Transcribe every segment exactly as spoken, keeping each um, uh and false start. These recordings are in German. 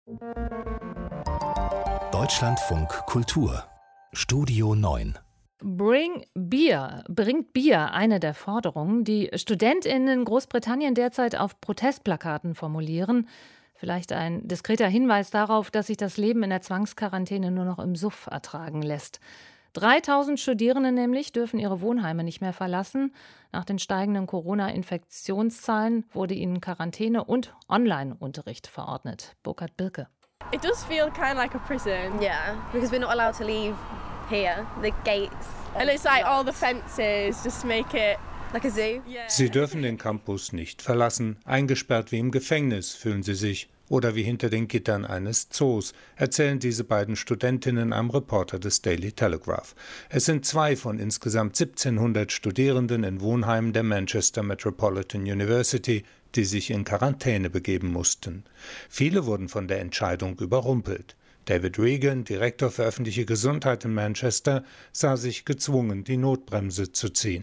Deutschlandfunk Kultur Studio neun. Bring Beer, bringt Bier, eine der Forderungen, die StudentInnen in Großbritannien derzeit auf Protestplakaten formulieren. Vielleicht ein diskreter Hinweis darauf, dass sich das Leben in der Zwangsquarantäne nur noch im Suff ertragen lässt. dreitausend Studierende nämlich dürfen ihre Wohnheime nicht mehr verlassen. Nach den steigenden Corona-Infektionszahlen wurde ihnen Quarantäne und Online-Unterricht verordnet. Burkhard Birke. It does feel kind of like a prison. Yeah, because we're not allowed to leave here. The gates. And it's like all the fences just make it like a zoo. Sie dürfen den Campus nicht verlassen. Eingesperrt wie im Gefängnis fühlen sie sich. Oder wie hinter den Gittern eines Zoos, erzählen diese beiden Studentinnen einem Reporter des Daily Telegraph. Es sind zwei von insgesamt siebzehnhundert Studierenden in Wohnheimen der Manchester Metropolitan University, die sich in Quarantäne begeben mussten. Viele wurden von der Entscheidung überrumpelt. David Regan, Direktor für öffentliche Gesundheit in Manchester, sah sich gezwungen, die Notbremse zu ziehen.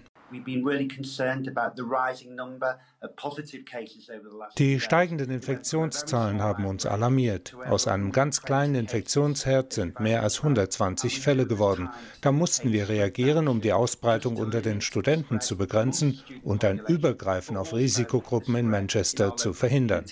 Die steigenden Infektionszahlen haben uns alarmiert. Aus einem ganz kleinen Infektionsherd sind mehr als hundertzwanzig Fälle geworden. Da mussten wir reagieren, um die Ausbreitung unter den Studenten zu begrenzen und ein Übergreifen auf Risikogruppen in Manchester zu verhindern.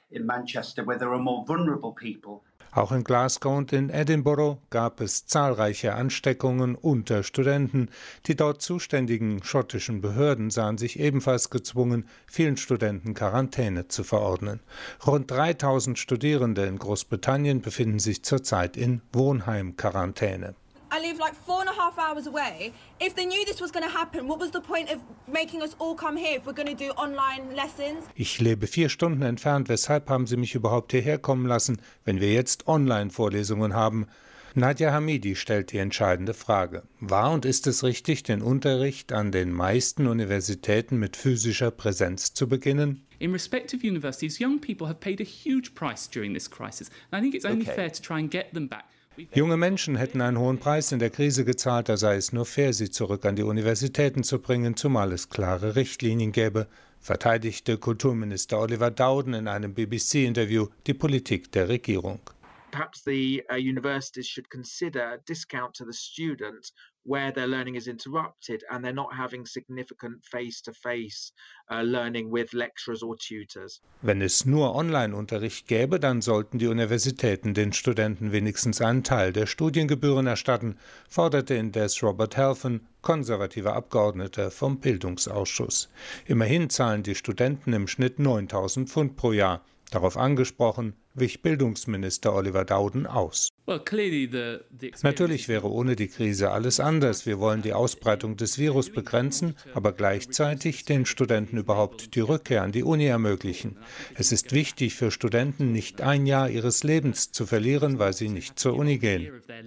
Auch in Glasgow und in Edinburgh gab es zahlreiche Ansteckungen unter Studenten. Die dort zuständigen schottischen Behörden sahen sich ebenfalls gezwungen, vielen Studenten Quarantäne zu verordnen. Rund dreitausend Studierende in Großbritannien befinden sich zurzeit in Wohnheimquarantäne. I live like four and a half hours away. If they knew this was going to happen, what was the point of making us all come here if we're going to do online lessons? Ich lebe vier Stunden entfernt. Weshalb haben Sie mich überhaupt hierher kommen lassen, wenn wir jetzt Online-Vorlesungen haben? Nadia Hamidi stellt die entscheidende Frage. War und ist es richtig, den Unterricht an den meisten Universitäten mit physischer Präsenz zu beginnen? In respect of universities, young people have paid a huge price during this crisis. And I think it's only okay. fair to try and get them back. Junge Menschen hätten einen hohen Preis in der Krise gezahlt, da sei es nur fair, sie zurück an die Universitäten zu bringen, zumal es klare Richtlinien gäbe, verteidigte Kulturminister Oliver Dowden in einem B B C-Interview die Politik der Regierung. Perhaps the uh, universities should consider discount to the student where their learning is interrupted and they're not having significant face-to-face uh, learning with lecturers or tutors. Wenn es nur Online-Unterricht gäbe, dann sollten die Universitäten den Studenten wenigstens einen Teil der Studiengebühren erstatten, forderte indes Robert Halfon, konservativer Abgeordneter vom Bildungsausschuss. Immerhin zahlen die Studenten im Schnitt neuntausend Pfund pro Jahr. Darauf angesprochen, wich Bildungsminister Oliver Dowden aus. Natürlich wäre ohne die Krise alles anders. Wir wollen die Ausbreitung des Virus begrenzen, aber gleichzeitig den Studenten überhaupt die Rückkehr an die Uni ermöglichen. Es ist wichtig für Studenten, nicht ein Jahr ihres Lebens zu verlieren, weil sie nicht zur Uni gehen.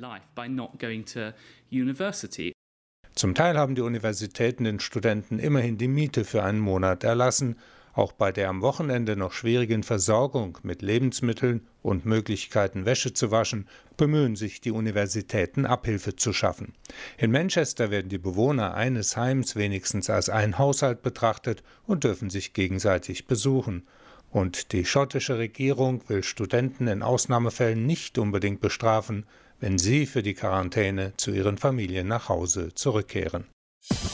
Zum Teil haben die Universitäten den Studenten immerhin die Miete für einen Monat erlassen. Auch bei der am Wochenende noch schwierigen Versorgung mit Lebensmitteln und Möglichkeiten, Wäsche zu waschen, bemühen sich die Universitäten, Abhilfe zu schaffen. In Manchester werden die Bewohner eines Heims wenigstens als ein Haushalt betrachtet und dürfen sich gegenseitig besuchen. Und die schottische Regierung will Studenten in Ausnahmefällen nicht unbedingt bestrafen, wenn sie für die Quarantäne zu ihren Familien nach Hause zurückkehren.